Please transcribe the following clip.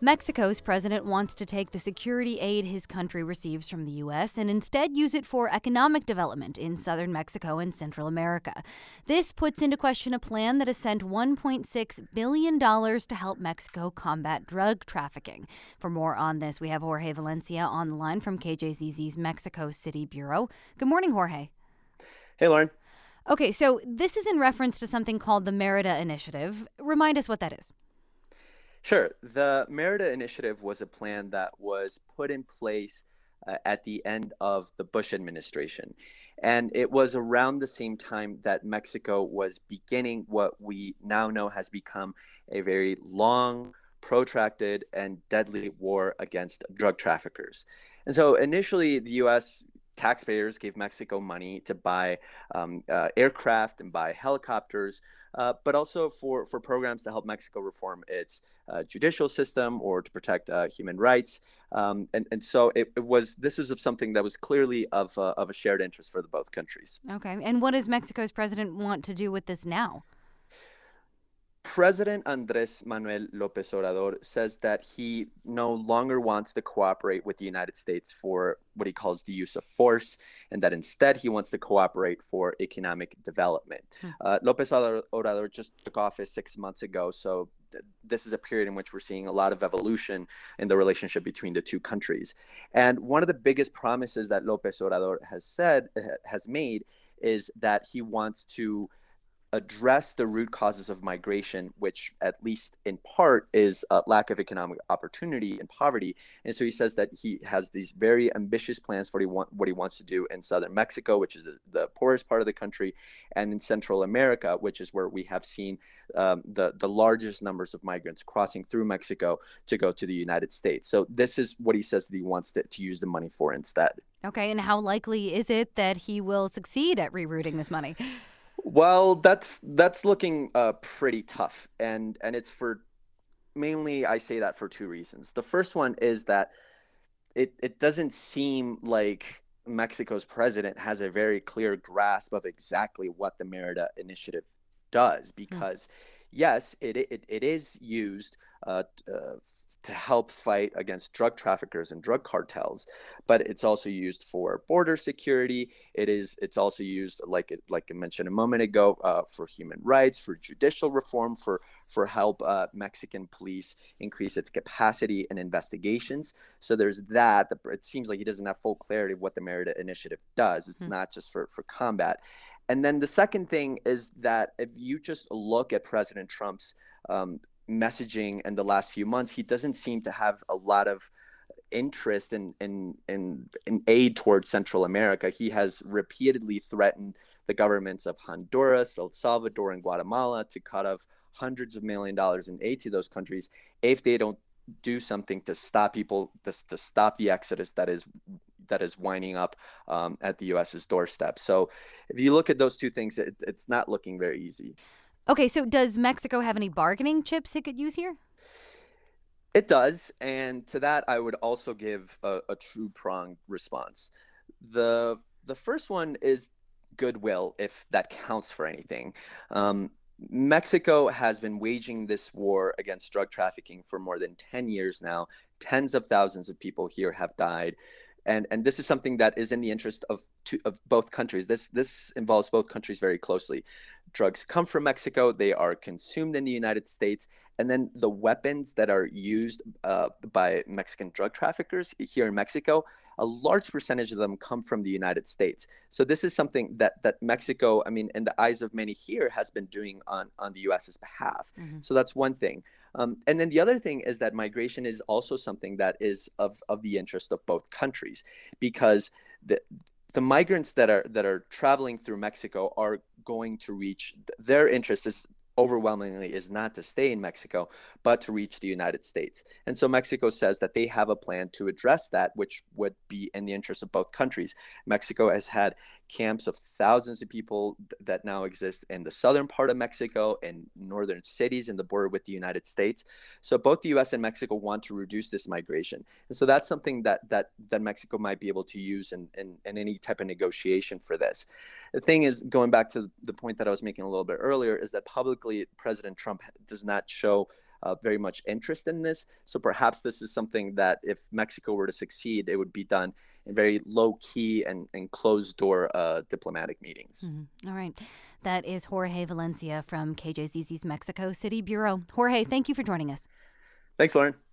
Mexico's president wants to take the security aid his country receives from the U.S. and instead use it for economic development in southern Mexico and Central America. This puts into question a plan that has sent $1.6 billion to help Mexico combat drug trafficking. For more on this, we have Jorge Valencia on the line from KJZZ's Mexico City Bureau. Good morning, Jorge. Hey, Lauren. Okay, so this is in reference to something called the Merida Initiative. Remind us what that is. Sure. The Merida Initiative was a plan that was put in place at the end of the Bush administration. And it was around the same time that Mexico was beginning what we now know has become a very long, protracted, and deadly war against drug traffickers. And so initially, the U.S. taxpayers gave Mexico money to buy aircraft and buy helicopters, but also for programs to help Mexico reform its judicial system or to protect human rights. And so this was of something that was clearly of a shared interest for the both countries. Okay. And what does Mexico's president want to do with this now? President Andrés Manuel López Obrador says that he no longer wants to cooperate with the United States for what he calls the use of force, and that instead he wants to cooperate for economic development. López Obrador just took office 6 months ago, so this is a period in which we're seeing a lot of evolution in the relationship between the two countries. And one of the biggest promises that López Obrador has made is that he wants to address the root causes of migration, which at least in part is a lack of economic opportunity and poverty. And so he says that he has these very ambitious plans for what he wants to do in southern Mexico, which is the poorest part of the country, and in Central America, which is where we have seen the largest numbers of migrants crossing through Mexico to go to the United States. So this is what he says that he wants to use the money for instead. Okay, and how likely is it that he will succeed at rerouting this money? Well, that's looking pretty tough, and it's for mainly I say that for two reasons. The first one is that it doesn't seem like Mexico's president has a very clear grasp of exactly what the Merida Initiative does, because yes, it is used to help fight against drug traffickers and drug cartels, but it's also used for border security. It's also used, like I mentioned a moment ago, for human rights, for judicial reform, for help Mexican police increase its capacity in investigations. So there's that. It seems like he doesn't have full clarity of what the Merida Initiative does. It's not just for combat. And then the second thing is that if you just look at President Trump's messaging in the last few months, he doesn't seem to have a lot of interest in aid towards Central America. He has repeatedly threatened the governments of Honduras, El Salvador, and Guatemala to cut off hundreds of $millions in aid to those countries if they don't do something to stop people, to stop the exodus that is winding up at the U.S.'s doorstep. So if you look at those two things, it's not looking very easy. Okay, so does Mexico have any bargaining chips it could use here? It does, and to that I would also give a two-pronged response. The first one is goodwill, if that counts for anything. Mexico has been waging this war against drug trafficking for more than 10 years now. Tens of thousands of people here have died. And this is something that is in the interest of both countries. This involves both countries very closely. Drugs come from Mexico. They are consumed in the United States. And then the weapons that are used by Mexican drug traffickers here in Mexico, a large percentage of them come from the United States. So this is something that Mexico, I mean, in the eyes of many here, has been doing on the U.S.'s behalf. So that's one thing. And then the other thing is that migration is also something that is of the interest of both countries, because the migrants that are traveling through Mexico are going to reach, their interest is overwhelmingly is not to stay in Mexico, but to reach the United States. And so Mexico says that they have a plan to address that, which would be in the interest of both countries. Mexico has had camps of thousands of people that now exist in the southern part of Mexico, in northern cities in the border with the United States. So both the U.S. and Mexico want to reduce this migration. And so that's something that Mexico might be able to use in any type of negotiation for this. The thing is, going back to the point that I was making a little bit earlier, is that publicly President Trump does not show very much interest in this. So perhaps this is something that if Mexico were to succeed, it would be done in very low key and closed door diplomatic meetings. All right. That is Jorge Valencia from KJZZ's Mexico City Bureau. Jorge, thank you for joining us. Thanks, Lauren.